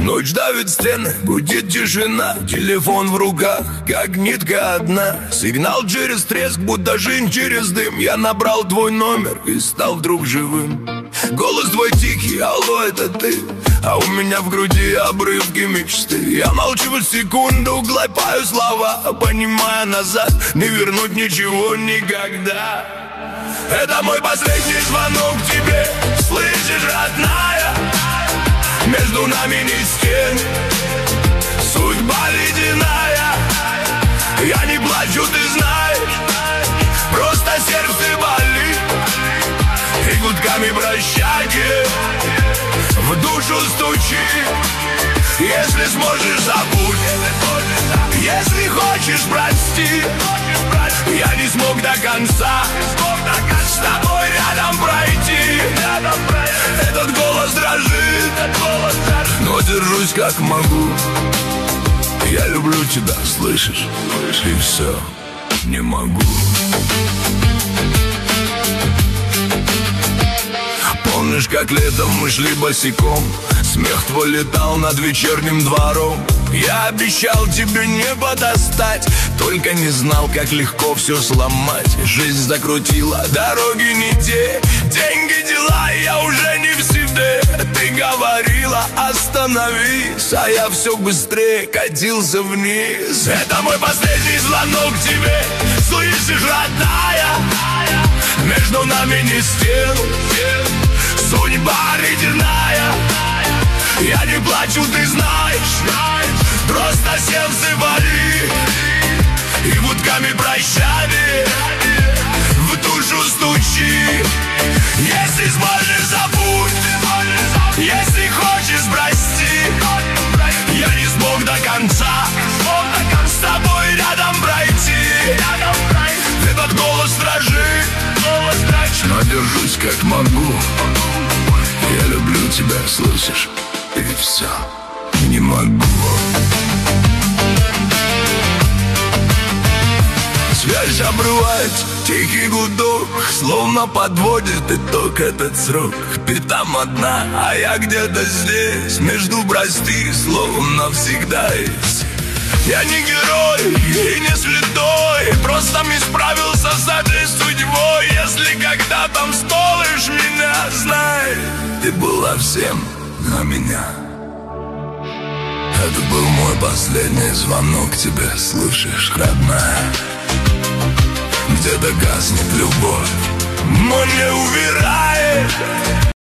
Ночь давит стены, будет тишина. Телефон в руках, как нитка одна. Сигнал через треск, будто жизнь через дым. Я набрал твой номер и стал вдруг живым. Голос твой тихий, алло, это ты. А у меня в груди обрывки мечты. Я молчу секунду, глотаю слова, понимая, назад не вернуть ничего никогда. Это мой последний звонок тебе. Слышишь, родная? Между нами не стен, судьба ледяная. Я не плачу, ты знаешь, просто сердце болит. И гудками прощанье в душу стучит. Если сможешь, забудь. Если хочешь, прости. Я не смог до конца с тобой рядом пройти. Этот голос дрожит, но держусь как могу. Я люблю тебя, слышишь? И все, не могу. Помнишь, как летом мы шли босиком? Смех твой летал над вечерним двором. Я обещал тебе небо достать, только не знал, как легко все сломать. Жизнь закрутила, дороги не те, деньги, дела, я уже не в себе. Ты говорила, остановись, а я все быстрее катился вниз. Это мой последний звонок тебе. Слышишь, родная? Между нами не стен, судьба ледяная. Я не плачу, ты знаешь, просто сердце болит. И гудками прощания в душу стучит. Если сможешь, забудь. Если хочешь, прости. Я не смог до конца с тобой рядом пройти. Этот голос дрожит, но держусь как могу. Я люблю тебя, слышишь? И все, не могу. Связь обрывает тихий гудок, словно подводит итог этот срок. Ты там одна, а я где-то здесь, между прости, словно всегда есть. Я не герой и не святой, просто не справился с этой судьбой. Если когда-то вспомнишь меня, знай, ты была всем на меня. Это был мой последний звонок тебе, слышишь, родная? Где-то гаснет любовь, но не умирает.